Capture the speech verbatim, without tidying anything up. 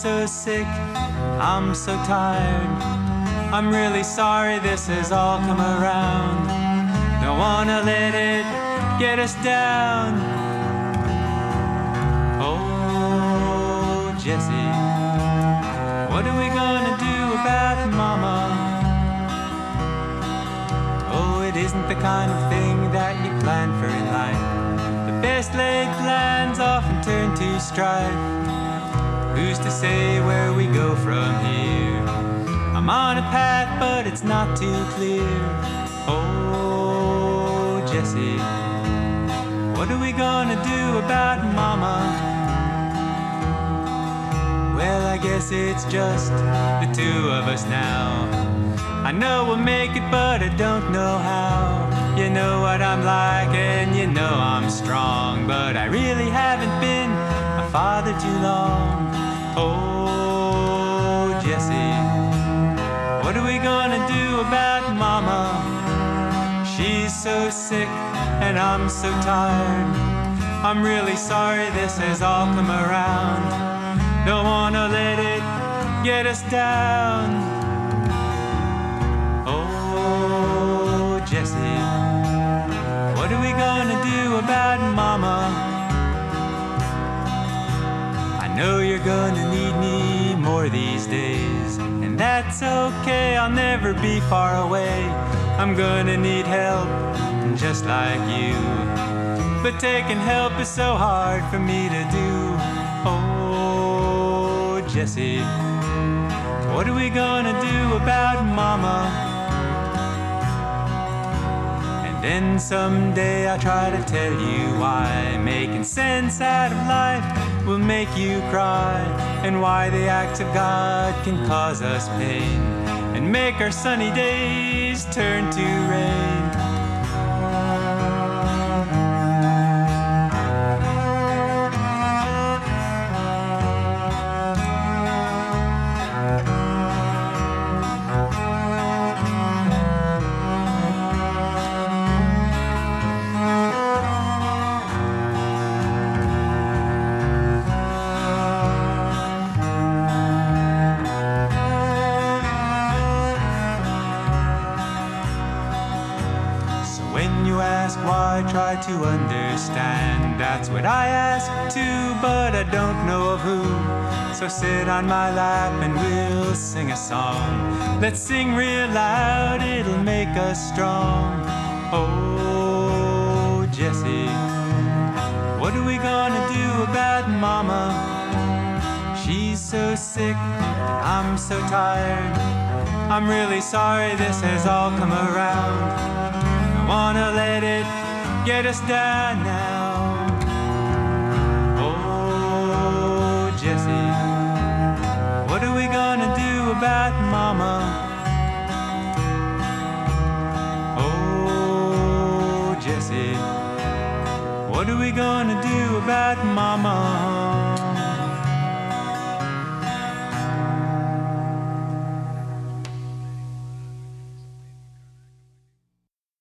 so sick, I'm so tired. I'm really sorry this has all come around. Don't wanna let it get us down. Oh, Jessie, what are we gonna do about Mama? Oh, it isn't the kind of thing that you plan for in life. The best laid plans often turn to strife. Who's to say where we go from here? I'm on a path, but it's not too clear. Oh, Jessie, what are we gonna do about Mama? Well, I guess it's just the two of us now. I know we'll make it, but I don't know how. You know what I'm like, and you know I'm strong, but I really haven't been a father too long. Oh, Jessie, what are we gonna do about Mama? She's so sick, and I'm so tired. I'm really sorry this has all come around. Don't wanna let it get us down. Oh, Jessie, what are we gonna do about Mama? I know you're gonna need me more these days, and that's okay, I'll never be far away. I'm gonna need help, just like you, but taking help is so hard for me to do. Oh, Jessie, what are we gonna do about Mama? Then someday I'll try to tell you why making sense out of life will make you cry, and why the acts of God can cause us pain and make our sunny days turn to rain. Why try to understand? That's what I ask too, but I don't know of who. So sit on my lap and we'll sing a song. Let's sing real loud, it'll make us strong. Oh, Jessie, what are we gonna do about Mama? She's so sick, I'm so tired. I'm really sorry this has all come around. Wanna let it get us down now. Oh, Jessie, what are we gonna do about Mama? Oh, Jessie, what are we gonna do about Mama?